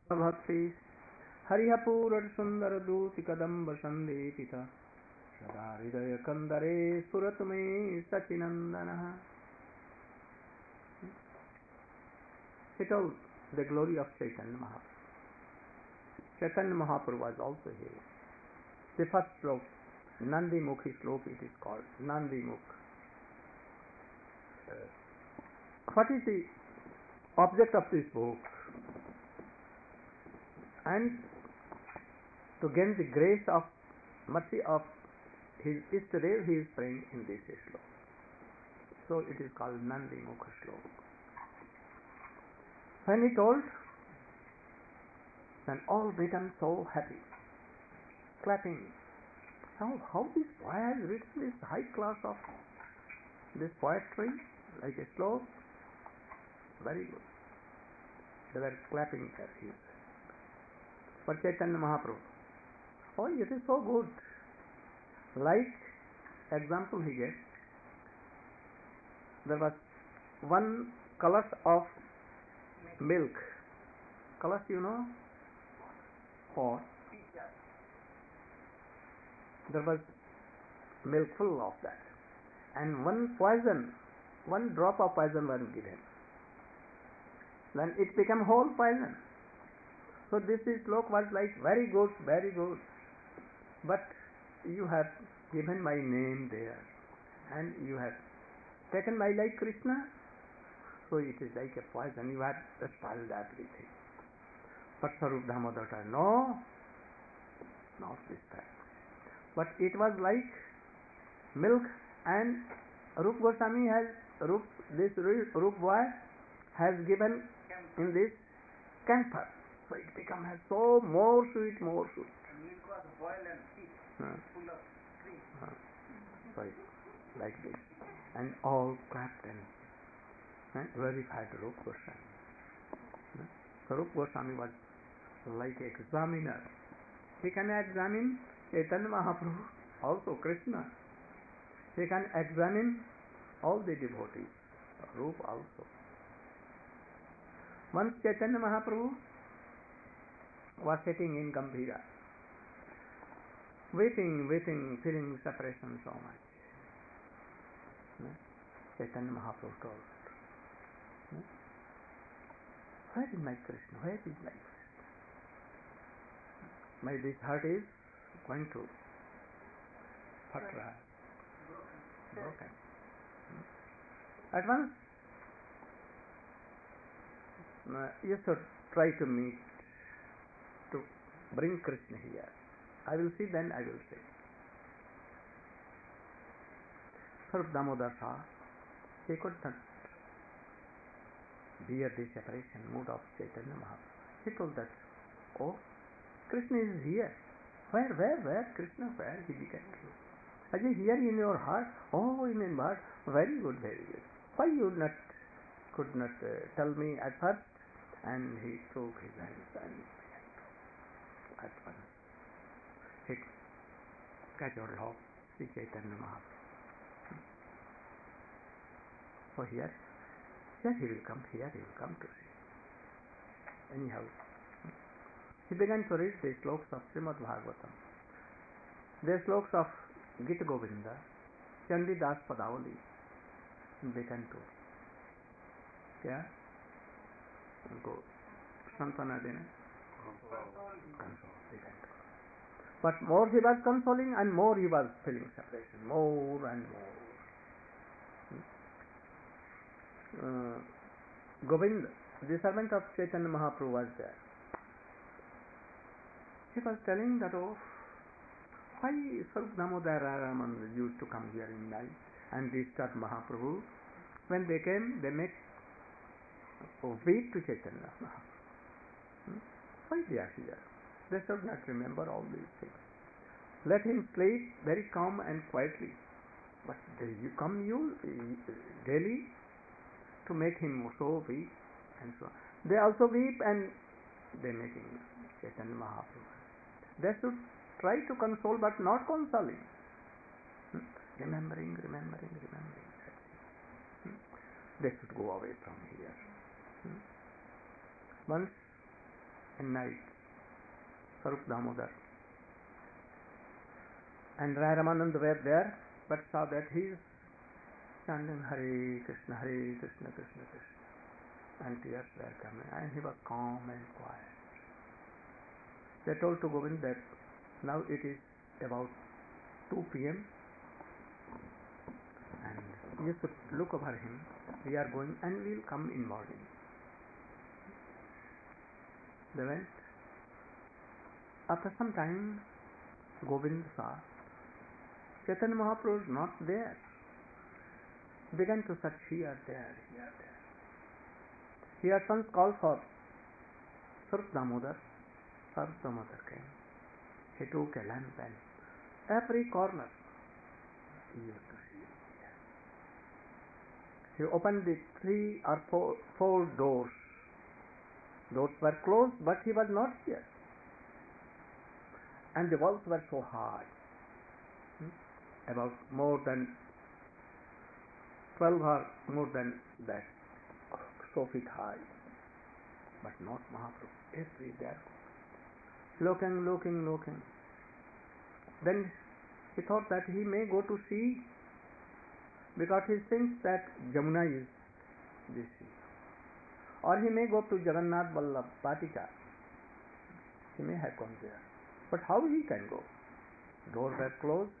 भक्ति हरिहपूर सुंदर दूति कदम्ब संदेपित सदा हृदय कंदरे सुरत में Sachinandan. He told the glory of Chaitanya Mahaprabhu. Chaitanya Mahaprabhu was also here. The first sloka, Nandi Mukhi sloka, it is called Nandi Mukh. What is the object of this book? And to gain the grace of mercy of his Ishtadev, he is praying in this sloka. So it is called Nandi Mukha sloka. When he told, then all became so happy, clapping. How this boy has written this high class of this poetry, like a sloka? Very good. They were clapping at his. For Chaitanya Mahaprabhu, oh, it is so good. Like example he gave, there was one kalash of milk. Kalash, you know? Or there was milk full of that, and one drop of poison was given. Then it became whole poison. So this sloka was like very good, very good. But you have given my name there, and you have taken my life, Krishna. So it is like a poison. You have spoiled everything. But Sarup Damodar said, no, not this time. But it was like milk, and Rup Goswami this Rup boy has given in this camphor. So it becomes so more sweet, more sweet. And milk was boiled and thick, full of cream. So like this. And all clapped and verified Rup Goswami. So Rup Goswami was like an examiner. He can examine Chaitanya Mahaprabhu, also Krishna. He can examine all the devotees, Rup also. Once Chaitanya Mahaprabhu was sitting in Gambhira, weeping, feeling separation so much. Chaitanya Mahaprabhu told, where is my Krishna? Where is my Krishna? This heart is going to patra, broken. At once, you should try to bring Krishna here. I will see, then I will say. Sarup Damodar saw, he could not bear the separation mood of Chaitanya Mahaprabhu. He told that, oh, Krishna is here. Where Krishna? Where he began to? Ajay, here in your heart? Oh, in your heart. Very good, very good. Why you could not tell me at first? And he took his hands and at once he catch hold of Sri Chaitanya Mahaprabhu. So here he will come to see. Anyhow, he began to read the slokas of Srimad Bhagavatam, the slokas of Gita Govinda, Chandidas Padavali, and began to go Santana Dina. But more he was consoling, and more he was feeling separation, more and more. Govinda, the servant of Chaitanya Mahaprabhu, was there. He was telling that, oh, why Sarup Damodar Raman used to come here in night and disturb Mahaprabhu. When they came, they make weep to Chaitanya Mahaprabhu. Why they are here? They should not remember all these things. Let him sleep very calm and quietly. But you come daily to make him so weep and so on. They also weep and they making Chaitanya Mahaprabhu. They should try to console but not consoling. Remembering. They should go away from here. Once in night, Sarup Damodar. And Rai Ramanand were there, but saw that he is chanting Hare Krishna, Krishna Krishna. And tears were coming, and he was calm and quiet. They told to Govind that now it is about 2 p.m. and you should look over him. We are going and we will come in morning. They went. After some time, Govind saw Chaitanya Mahaprabhu is not there. Began to search here, there. He at once called for Sarup Damodar. Sarup Damodar came. He took a lamp and every corner he used to see. He opened the 3 or 4 doors. Doors were closed, but he was not here. And the walls were so high, about more than 12 or more than that, so feet high. But not Mahaprabhu. Every there. Looking. Then he thought that he may go to sea, because he thinks that Jamuna is the sea. Or he may go to Jagannath Vallabh Patika. He may have gone there. But how he can go? Doors were closed.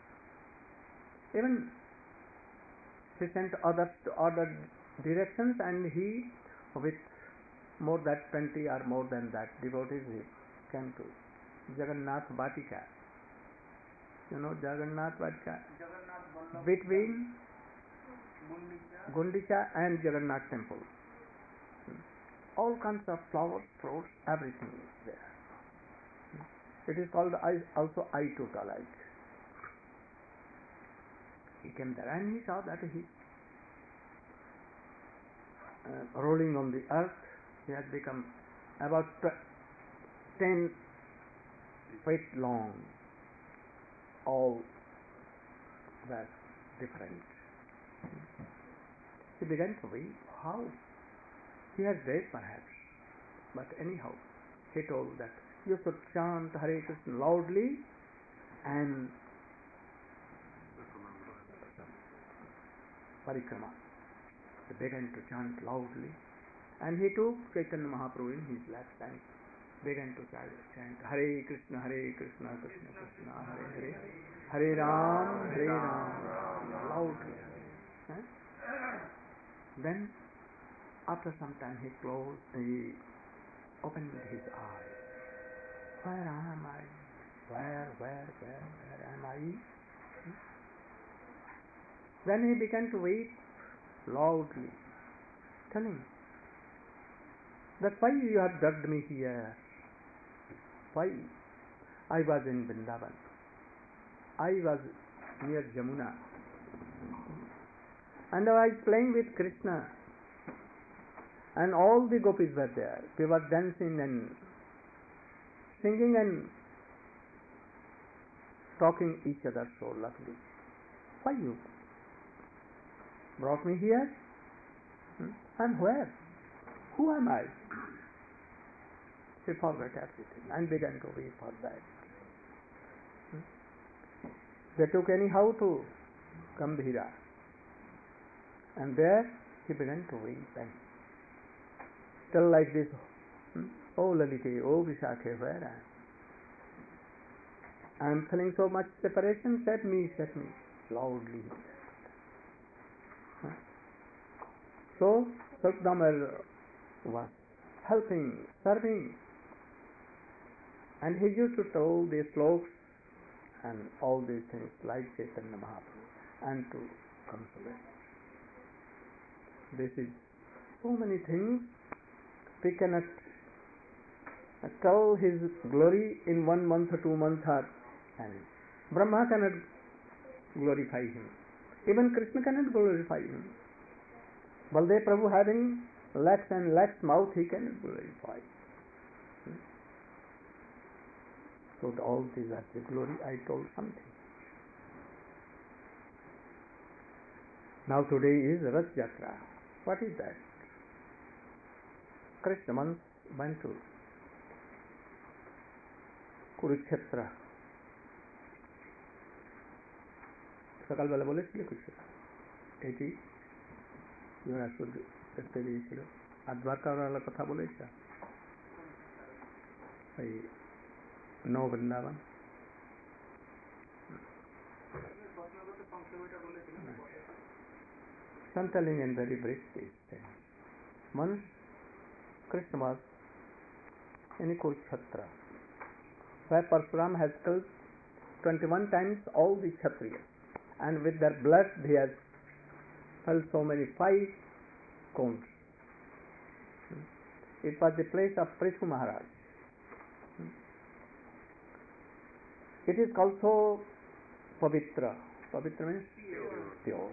Even he sent others to other directions, and he, with more than 20 or more than that devotees, he came to Jagannath Vatika. You know Jagannath Vatika? Between Gundicha and Jagannath temple. All kinds of flowers, fruits, everything is there. It is called also Aituta like. He came there and he saw that he rolling on the earth. He had become about 10 feet long. All were different. He began to weep. How? He had read perhaps, but anyhow, he told that you should chant Hare Krishna loudly and parikrama. He began to chant loudly, and he took Chaitanya Mahaprabhu in his lap and began to chant Hare Krishna, Krishna Krishna, Hare Hare, Hare Ram, loudly. Then, after some time, he opened his eyes. Where am I? Where am I? Then he began to weep loudly, telling that why you have dragged me here? Why? I was in Vrindavan. I was near Jamuna. And I was playing with Krishna. And all the gopis were there. We were dancing and singing and talking each other so lovely. Why you brought me here? And where? Who am I? He forgot everything and began to weep for that. They took anyhow to Gambhira. And there he began to weep and tell like this, oh Lalite, oh Vishakhe, where I am feeling so much separation, set me, loudly. So, Sarup was helping, serving, and he used to tell these sloks and all these things like Chaitanya Mahaprabhu and to console. This is so many things. We cannot tell his glory in 1 month or 2 months, and Brahma cannot glorify him. Even Krishna cannot glorify him. Baldev Prabhu having lakhs and lakhs mouth, he cannot glorify. So all these are the glory. I told something. Now today is Rath Yatra. What is that? Krishna once went to Kurukshetra সকালবেলা বলেছিল কিছু, এটি যুবরাজ দেখতে দিয়েছিল। আর দ্বারকাওয়ালার কথা বলেছ, ওই নো Vrindavan. So I'm telling in very brief these things. Once Krishna was in Kurukshetra, where Parsuram has killed 21 times all the Kshatriyas, and with their blood he has filled so many 5 cones. It was the place of Prithu Maharaj. It is also Pavitra. Pavitra means pure.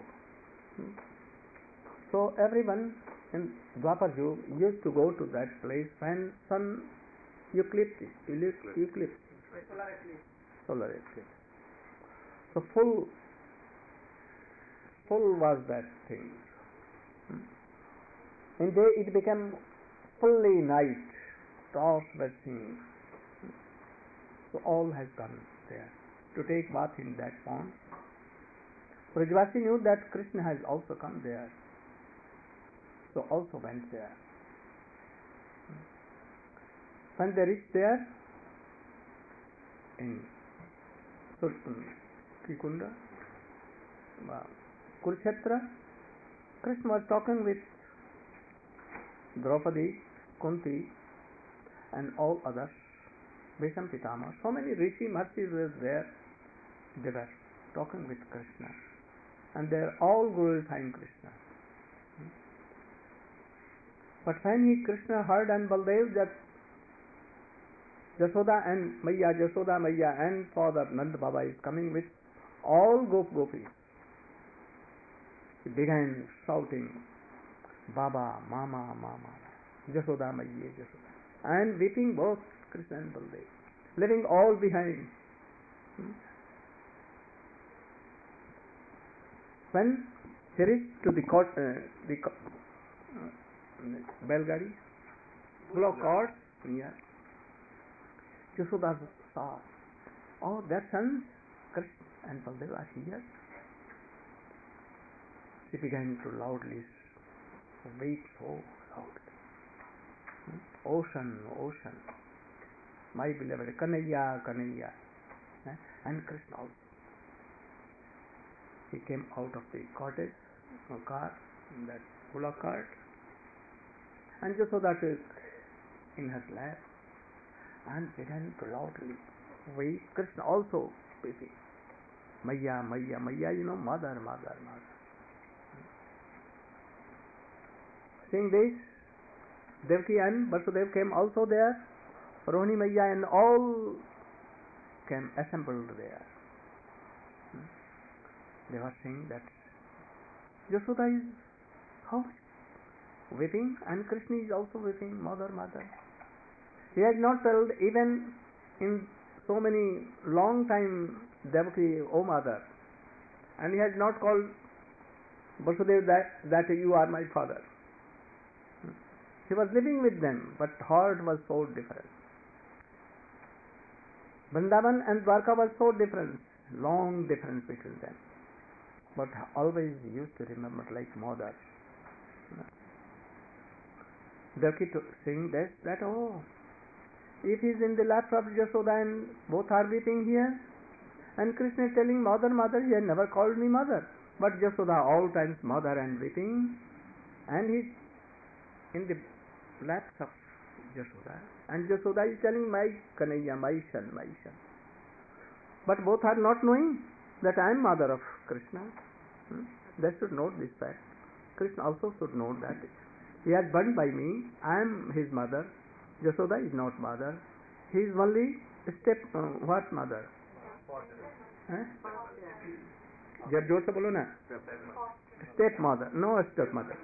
So everyone in Dwapar Yuga used to go to that place when sun eclipse. Solar eclipse. So full was that thing. In day it became fully night. Stars were seen. So all has gone there to take bath in that pond. Brajvasi knew that Krishna has also come there, so also went there. When they reached there in Trikunda, Kurukshetra, Krishna was talking with Draupadi, Kunti, and all others, Bhishma Pitama. So many Rishi Maharishi were there. They were talking with Krishna, and they are all glorifying Krishna. But when Krishna heard and Baldev that Jashoda Maiya and Father Nanda Baba is coming with all Gopis, he began shouting, Baba, Mama, Mama, Jashoda Maiya, Jashoda, and weeping both Krishna and Baldev, leaving all behind. When he reached to the Belgadi, bullock cart near, Yashoda saw, oh, their sons Krishna and Baldev are here. She began to loudly weep so loud. Ocean, ocean, my beloved Kanhaiya, Kanhaiya, and Krishna also. He came out of the cottage, car, that bullock cart, and Yashoda took in her lap and began to loudly weep. Krishna also weeping. Maiya, Maiya, Maiya, mother, mother, mother. Seeing this, Devaki and Vasudev came also there. Rohini Maiya and all came assembled there. They were saying that Yashoda is how weeping, and Krishna is also weeping, mother, mother. He has not told even in so many long time Devaki, O mother, and he has not called Vasudev that you are my father. He was living with them, but heart was so different. Vrindavan and Dwarka was so different, long difference between them, but always used to remember like mother. Devaki saying that oh, if he is in the lap of Yashoda and both are weeping here, and Krishna is telling mother, mother, he has never called me mother, but Yashoda all times mother and weeping, and he is in the laps of Yashoda, and Yashoda is telling my Kanhaiya, my son, my son. But both are not knowing that I am mother of Krishna. They should note this fact. Krishna also should note that he has born by me, I am his mother. Yashoda is not mother. He is only what mother? जब जोर से बोलो ना, step mother, no step mother,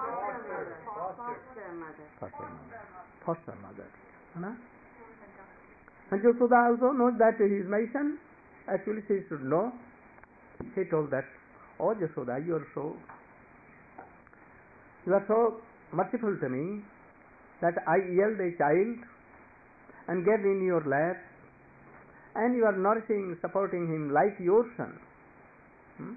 foster mother, ना? And Yashoda also knows that he is my son. Actually, she should know. He told that, oh Yashoda, you are so merciful to me that I yelled a child and gave in your lap and you are nourishing, supporting him like your son. Hmm?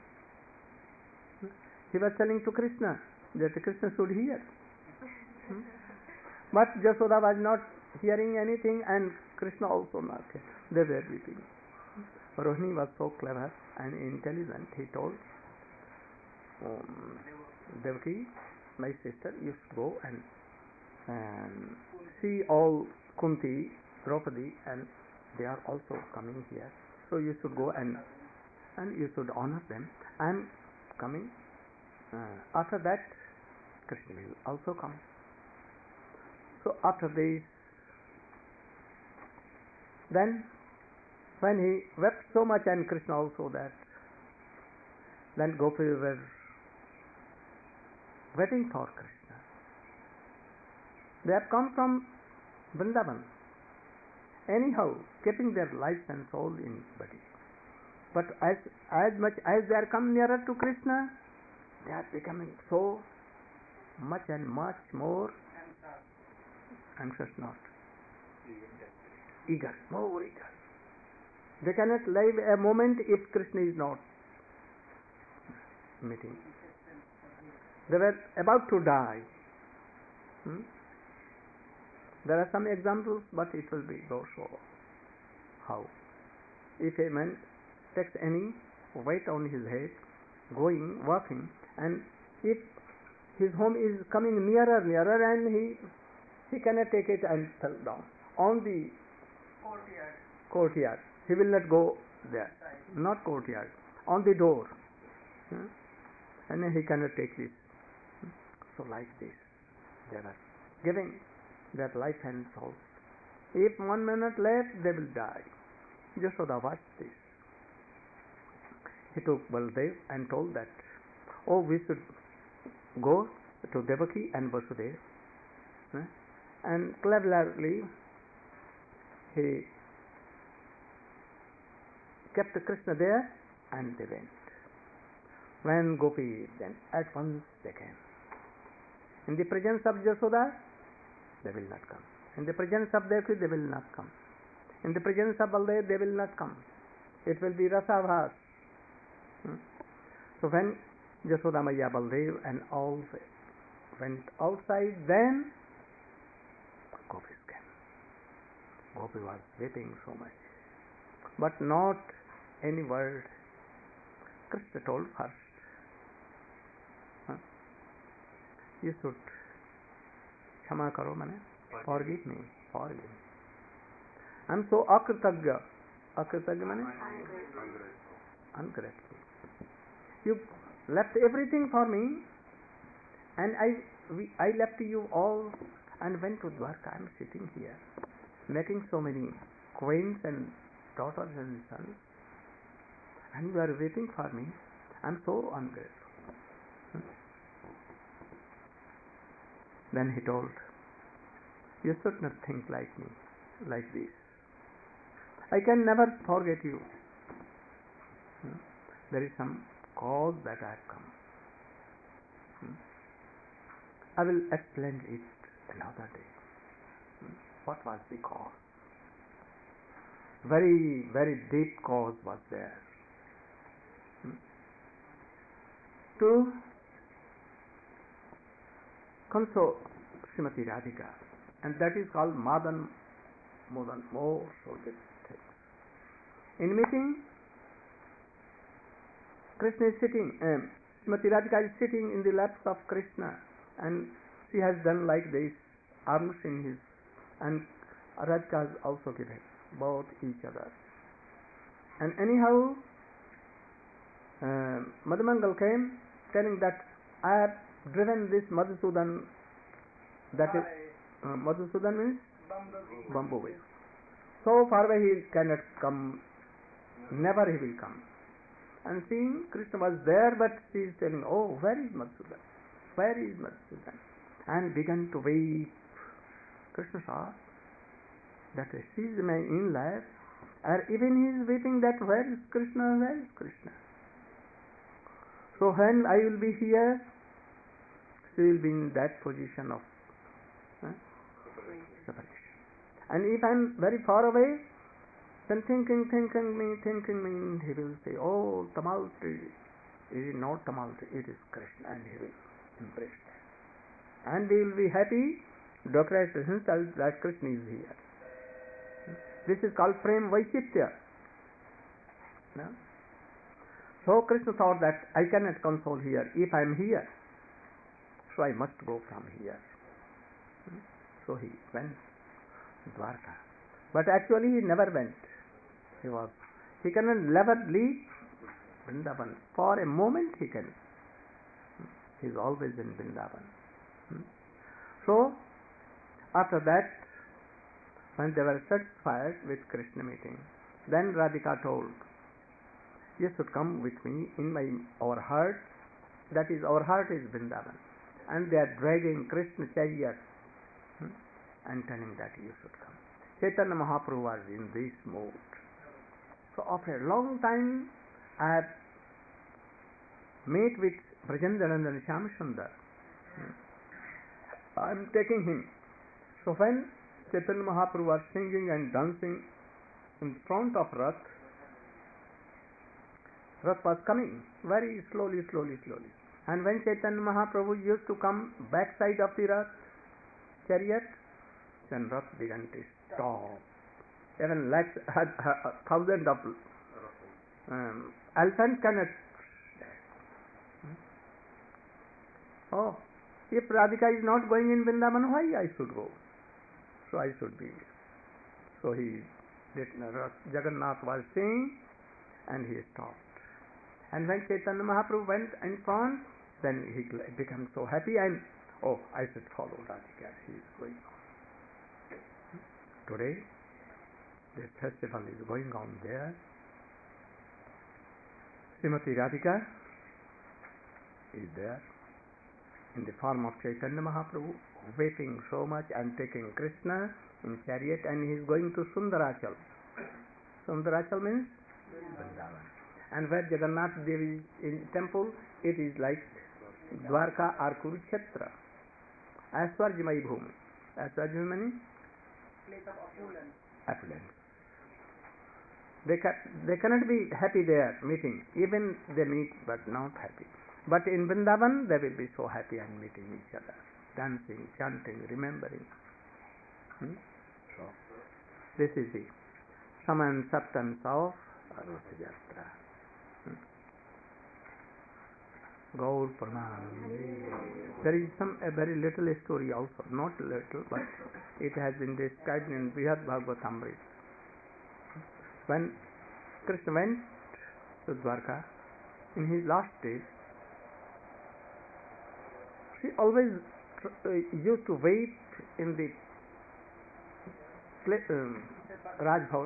He was telling to Krishna that Krishna should hear. Hmm? But Jasoda was not hearing anything, and Krishna also not. They were weeping. Rohini was so clever and intelligent. He told Devaki, my sister, you should go and see all Kunti, Draupadi, and they are also coming here. So you should go and you should honor them. I am coming. After that, Krishna will also come. So after this, then when he wept so much, and Krishna also that, then Gopis were waiting for Krishna. They have come from Vrindavan, anyhow, keeping their lives and soul in body. But as much as they are come nearer to Krishna, they are becoming so much and much more anxious, not eager, more eager. They cannot live a moment if Krishna is not meeting. They were about to die. There are some examples, but it will be go so. How? If a man takes any weight on his head, going, walking, and if his home is coming nearer, and he cannot take it and fell down on the courtyard. He will not go there. Not courtyard. On the door. And he cannot take this. So like this, they are giving their life and soul. If 1 minute left, they will die. Jasoda watched this. He took Baldev and told that, oh, we should go to Devaki and Vasudeva. And cleverly, he kept Krishna there, and they went. When Gopi, then at once they came. In the presence of Jasoda, they will not come. In the presence of Devaki, they will not come. In the presence of Baldev, they will not come. It will be Rasabhas. So when Jasoda Maya, Baldev and all went outside, then Gopis came. Gopi was weeping so much, but not any word. Krishna told first, you should Kshama karo, mane forgive me. I am so akritagya. Akritagya mane ungrateful. You left everything for me, and I left you all and went to Dwarka. I am sitting here, making so many queens and daughters and sons, and you are waiting for me. I am so ungrateful. Then he told, you should not think like me, like this. I can never forget you. There is some cause that I have come. I will explain it another day. What was the cause? Very, very deep cause was there. To console Srimati Radhika, and that is called Madan Modan, more so this thing. In meeting, Krishna is sitting, Srimati Radhika is sitting in the laps of Krishna, and she has done like this, arms in his, and Radhika has also given both each other. And anyhow, Madhumangal came telling that I have driven this Madhusudan, that is, Madhusudan means Bumblebee. So far away he cannot come, never he will come. And seeing Krishna was there, but she is telling, oh, where is Madhusudan? Where is Madhusudan? And began to weep. Krishna saw that she is my in-law, and even he is weeping that where is Krishna, where is Krishna? So when I will be here, she will be in that position of separation. And if I am very far away, Then thinking me, he will say, oh, tumult is not tumult, it is Krishna, and he will embrace that. And he will be happy, declares himself that Krishna is here. This is called Prem Vaishitya. No? So Krishna thought that I cannot console here if I am here. So I must go from here. So he went to Dwarka. But actually he never went. He cannot never leave Vrindavan. For a moment he can. He is always in Vrindavan. So after that, when they were satisfied with Krishna meeting, then Radhika told, you should come with me in our heart. That is, our heart is Vrindavan. And they are dragging Krishna chariot and telling that you should come. Chaitanya Mahaprabhu was in this mood. So after a long time, I have met with Brajendranan and Shyamsundar. I am taking him. So when Chaitanya Mahaprabhu was singing and dancing in front of Rath was coming very slowly. And when Chaitanya Mahaprabhu used to come backside of the Rath chariot, then Rath began to stop. Even lakhs, thousands of elephants cannot. Oh, if Radhika is not going in Vrindavan, why I should go? So I should be. So Jagannath was saying, and he stopped. And when Chaitanya Mahaprabhu went in front, then he became so happy and, oh, I should follow Radhika. He is going on. Today, this festival is going on there. Srimati Radhika is there in the form of Chaitanya Mahaprabhu, weeping so much and taking Krishna in chariot, and he is going to Sundarachal. Sundarachal means Vrindavan. And where Jagannath Devi is in temple, it is like Dwarka or Kurukshetra. Aishwarjamai Bhumi. Aishwarjamai means place of affluence. They cannot be happy there meeting. Even they meet but not happy. But in Vrindavan they will be so happy and meeting each other, dancing, chanting, remembering. So this is the sum and substance of Rath Yatra. Gaur Pranam. There is a very little story also, not little, but it has been described in Brihad Bhagavatamrita. When Krishna went to Dwarka in his last days, he always used to wait in the Raj Bhavan,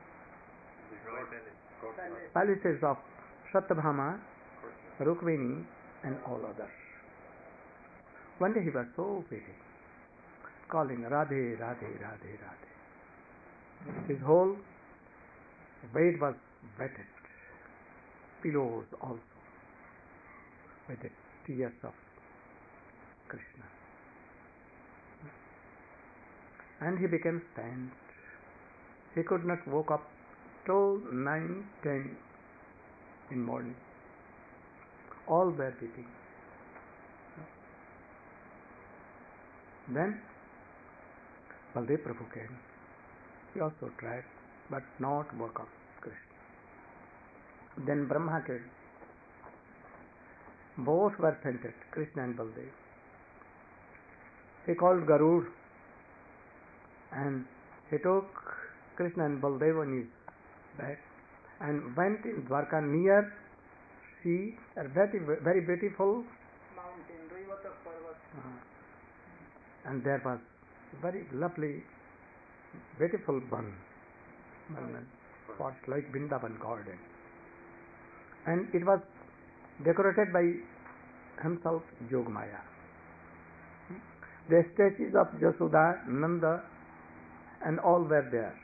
palaces of Satyabhama, Rukmini and all others. One day he was so waiting, calling Radhe, Radhe, Radhe, Radhe. His whole bed was wetted, pillows also wetted, tears of Krishna. And he became faint. He could not wake up till 9, 10 in morning. All were weeping. Then Baldev Prabhu came. He also tried, but not woke up Krishna. Then Brahma came. Both were fainted, Krishna and Baldev. He called Garud and he took Krishna and Baldev on his back and went in Dwarka near sea, a very, very beautiful mountain, Rivata Parvat. And there was very lovely, beautiful one, spots like Vrindavan garden. And it was decorated by himself, Yogamaya. The statues of Jasoda, Nanda, and all were there.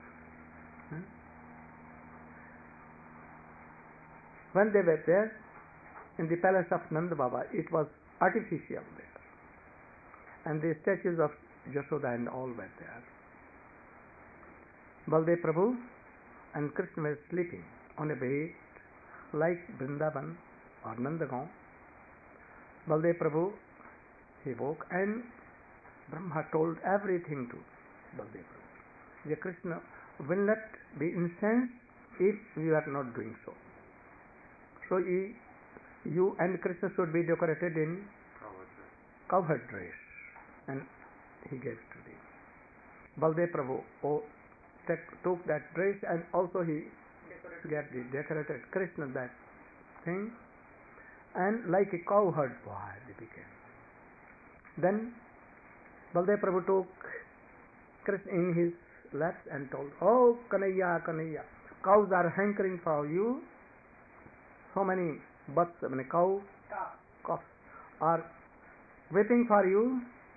When they were there, in the palace of Nanda Baba, it was artificial there. And the statues of Jasoda and all were there. Baldev Prabhu and Krishna was sleeping on a bed like Vrindavan or Nandagaon. Baldev Prabhu, he woke and Brahma told everything to Baldev Prabhu. The Krishna will not be incensed if you are not doing so. So you and Krishna should be decorated in covered dress, and he gave to the Baldev Prabhu took that dress, and also he gave the decorated Krishna that thing, and like a cowherd boy they became. Then Baldev Prabhu took Krishna in his laps and told, "Oh Kanhaiya, Kanhaiya, cows are hankering for you. So many butts, many cows are waiting for you.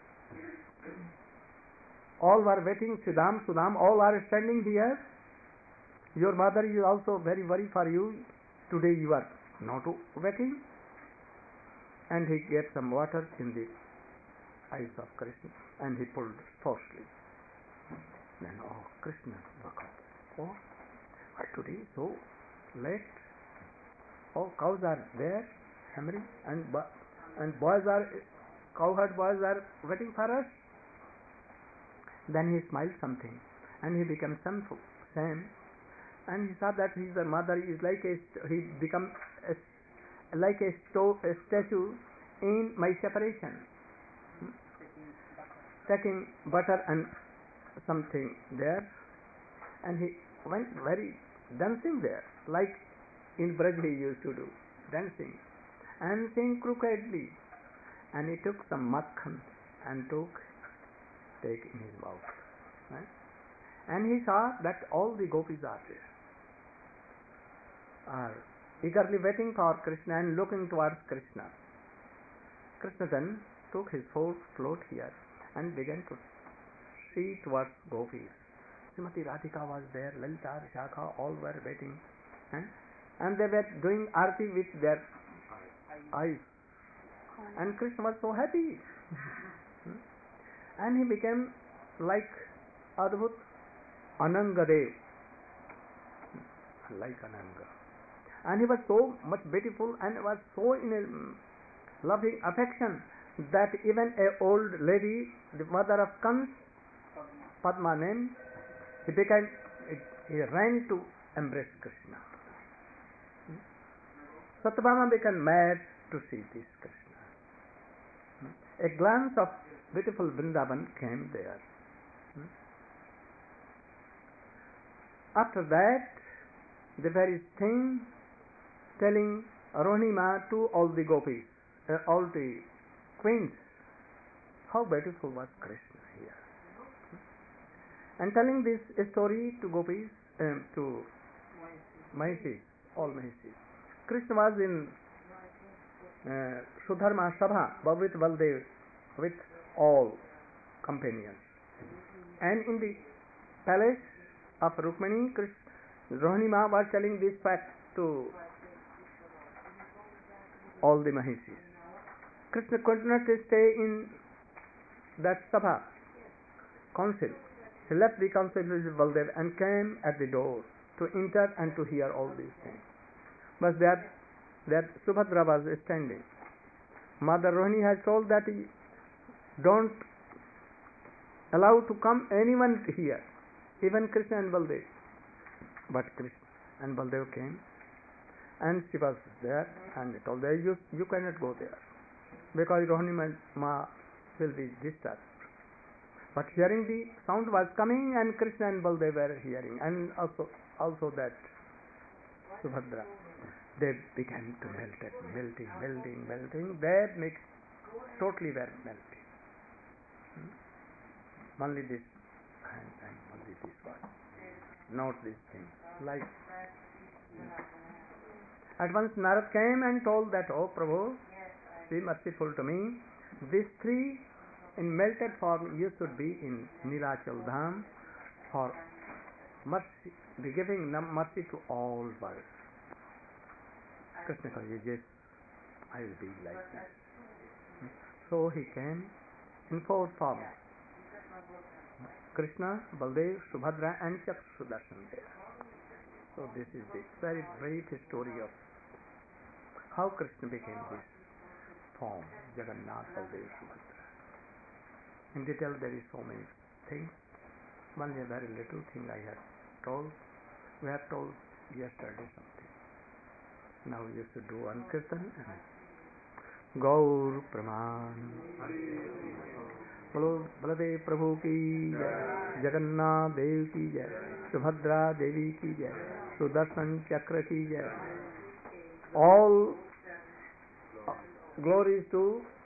All were waiting, Sudam, all are standing here. Your mother is also very worried for you. Today you are not waking." And he gave some water in the eyes of Krishna, and he pulled forcefully. Then, oh, Krishna woke up. Oh, why today so late? Oh, cows are there, hammering, and cowherd boys are waiting for us. Then he smiled something, and he became same, and he saw that his mother is like he become like a statue in my separation, taking butter and something there, and he went very dancing there, like in Braj he used to do, dancing and saying crookedly, and he took some makhan and take in his mouth, right? And he saw that all the gopis are there, are eagerly waiting for Krishna and looking towards Krishna. Krishna then took his float here and began to see towards gopis. Srimati Radhika was there, Lalita, Vishakha, all were waiting, and they were doing arti with their eyes, and Krishna was so happy. And he became like Adbhut Anangadev, like Ananga. And he was so much beautiful and was so in a loving affection that even a old lady, the mother of Kans, Padma name, he ran to embrace Krishna. Satyabhama became mad to see this Krishna. A glance of beautiful Vrindavan came there. After that, the very thing telling Rohini to all the gopis, all the queens, how beautiful was Krishna here. And telling this story to gopis, to Mahisis, all Mahisis. Krishna was in Sudharma Sabha with Baldev, with all companions. And in the palace of Rukmini, Rohini was telling this fact to all the Mahisis. Krishna could not stay in that Sabha, council. He left the council with Baldev and came at the door to enter and to hear all these things. But that Subhadra was standing. Mother Rohini has told that he don't allow to come anyone here, even Krishna and Baldev. But Krishna and Baldev came, and she was there, and they told her, you cannot go there, because Rohini Ma will be disturbed. But hearing the sound was coming, and Krishna and Baldev were hearing, and also that Subhadra, they began to melting. They mixed, totally were melting. Only this hand and only this one, not this thing. Like at once Narad came and told that, "Oh Prabhu, be merciful to me. These three in melted form you should be in Nilachal Dham for mercy, be giving mercy to all worlds." Krishna said, "Yes, I will be like that." So he came in four forms: Krishna, Baldev, Subhadra, and Chakra Sudarshan there. So this is the very brief story of how Krishna became this form, Jagannath, Baldev, Subhadra. In detail there is so many things. One a very little thing I have told. We have told yesterday something. Now we used to do one kirtan and Gaur Praman. बोलो बलदेव प्रभु की जय, जगन्नाथ देव की जय, सुभद्रा देवी की जय, सुदर्शन चक्र की जय. All glories to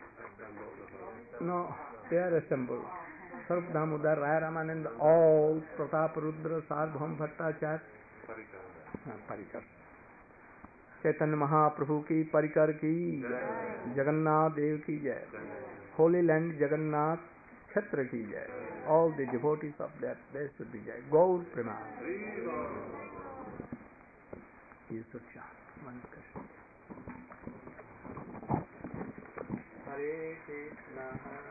they are assembled. Sarv Damodar, Raya Ramananda, all Pratap Rudra, Sarbham Bhattacharya, Parikar. Chaitanya Mahaprabhu की, परिकर की, जगन्नाथ देव की जय, होली लैंड जगन्नाथ क्षेत्र की जय. All the devotees of that place should be jay. Gaur Preman. You should chant one Krishna. Hare Krishna,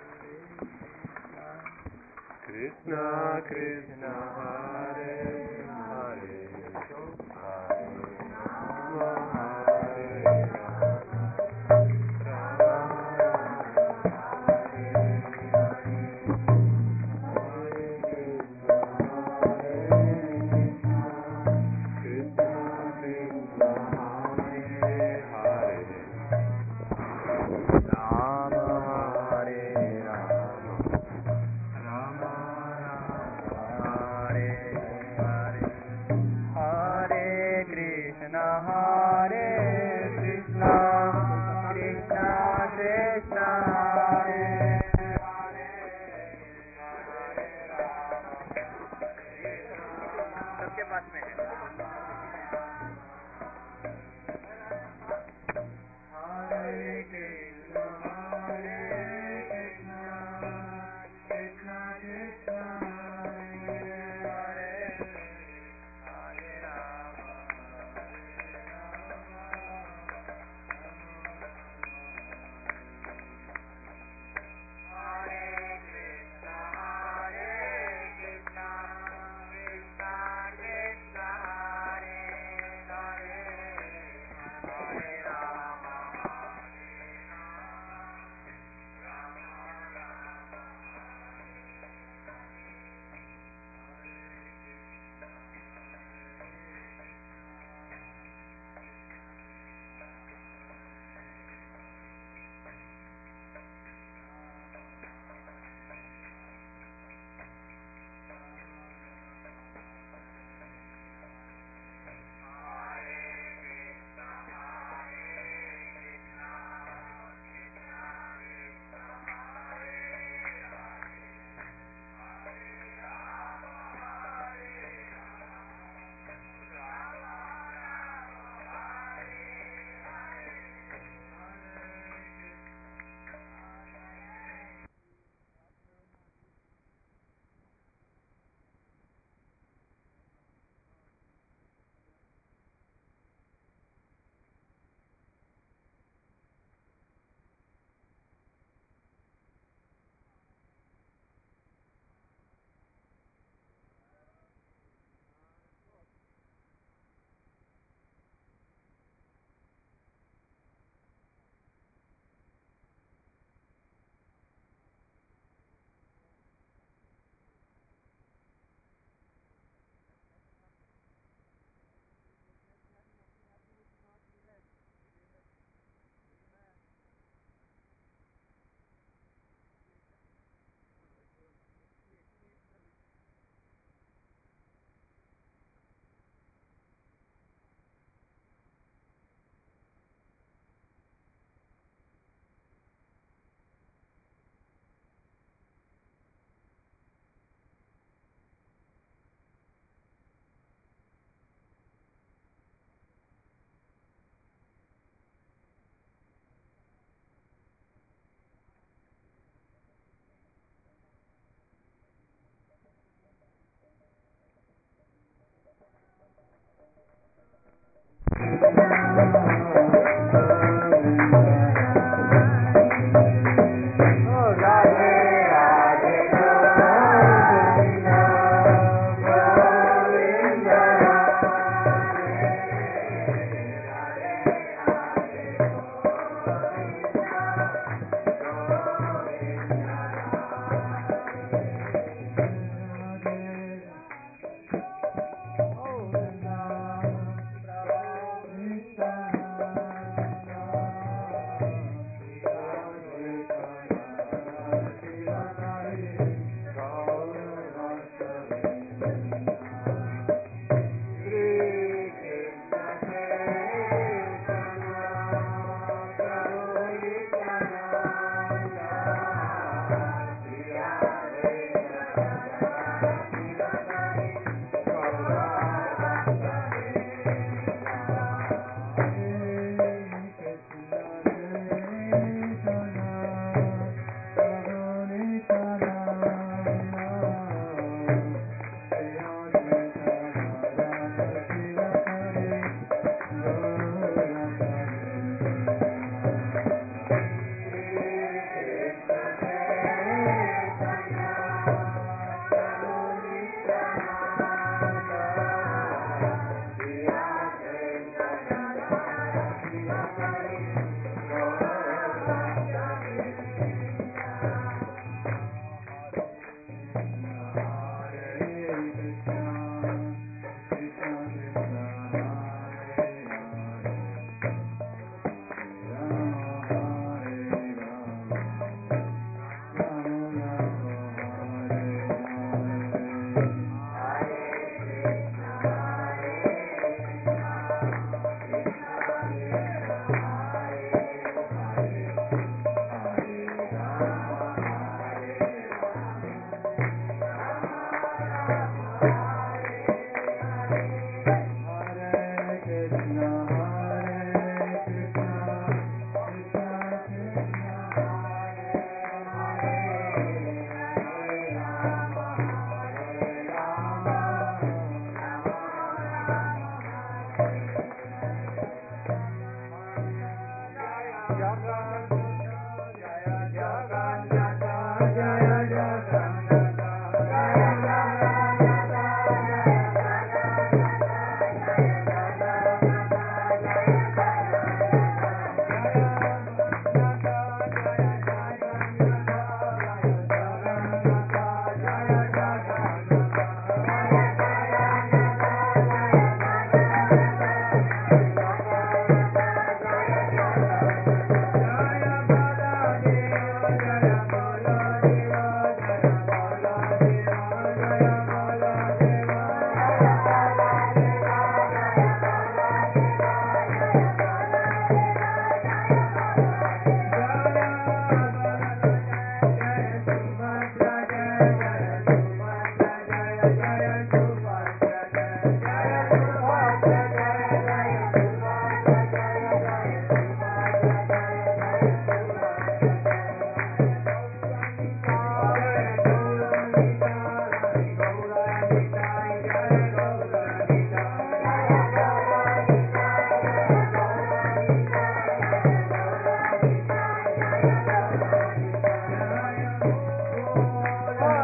Hare Krishna, Krishna Krishna, Hare Hare,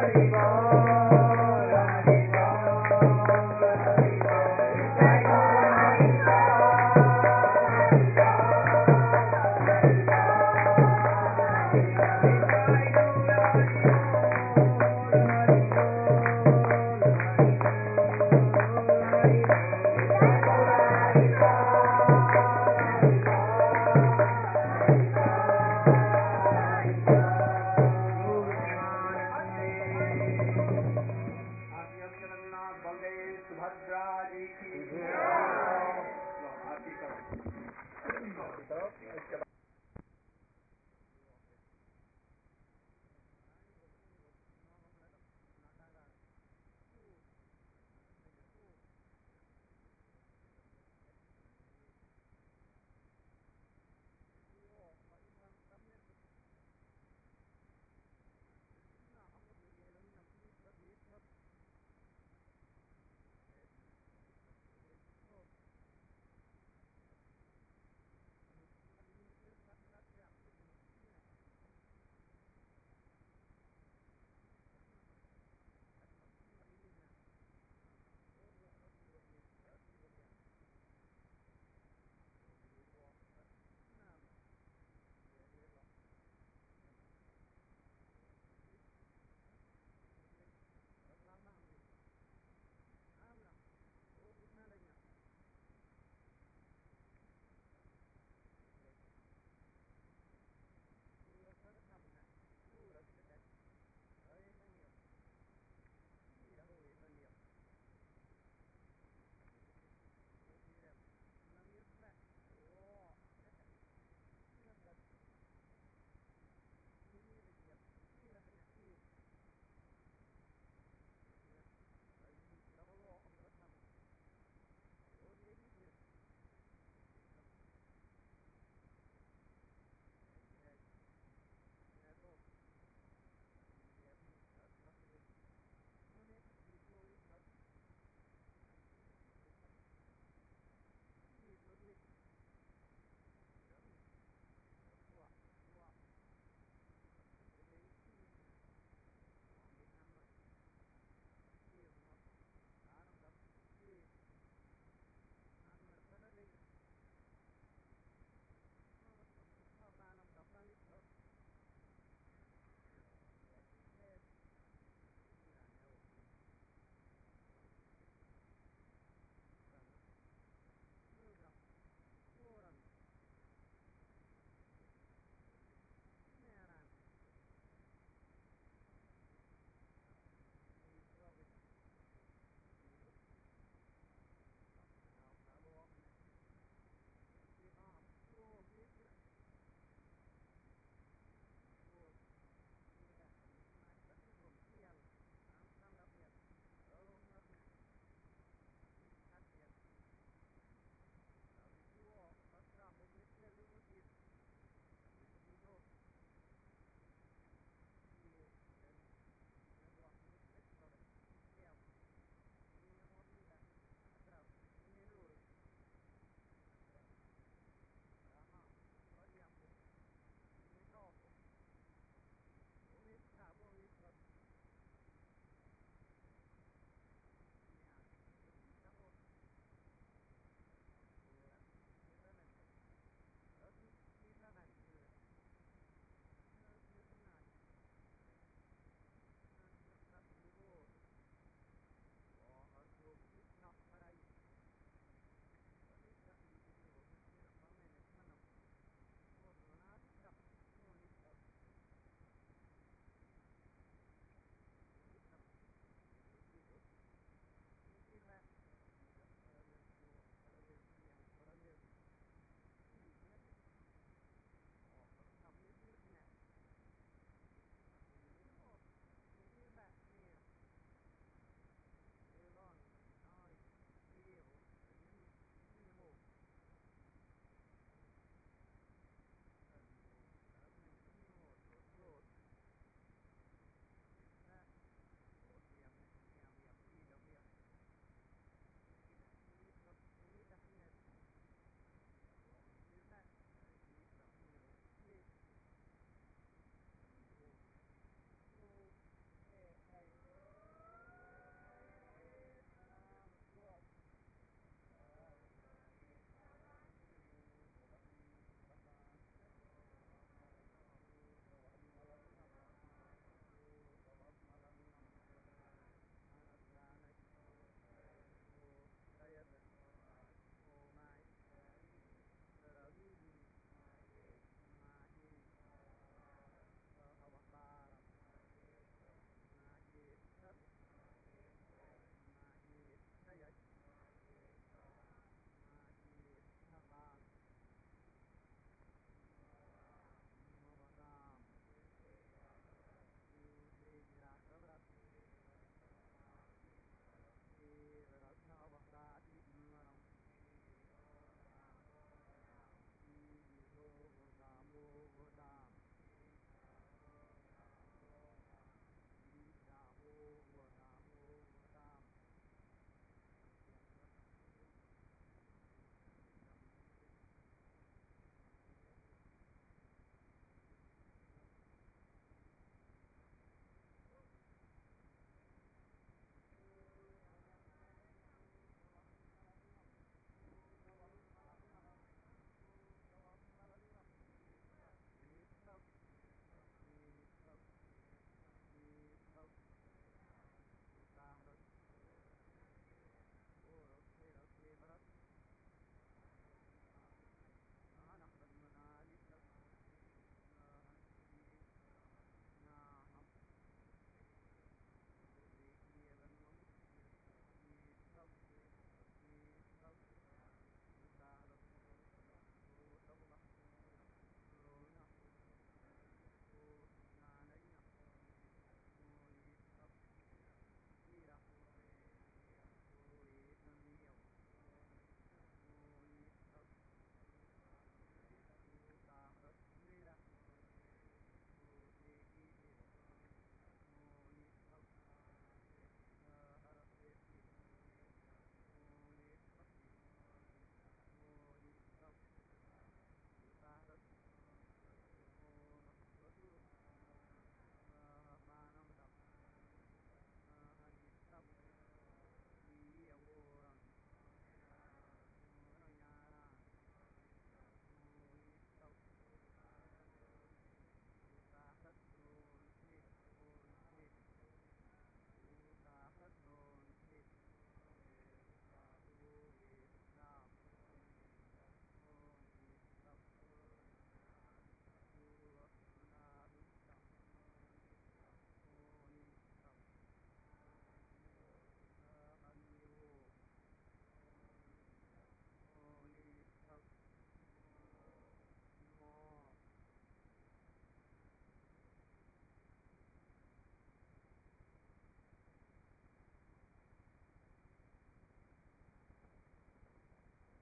Hari Bol.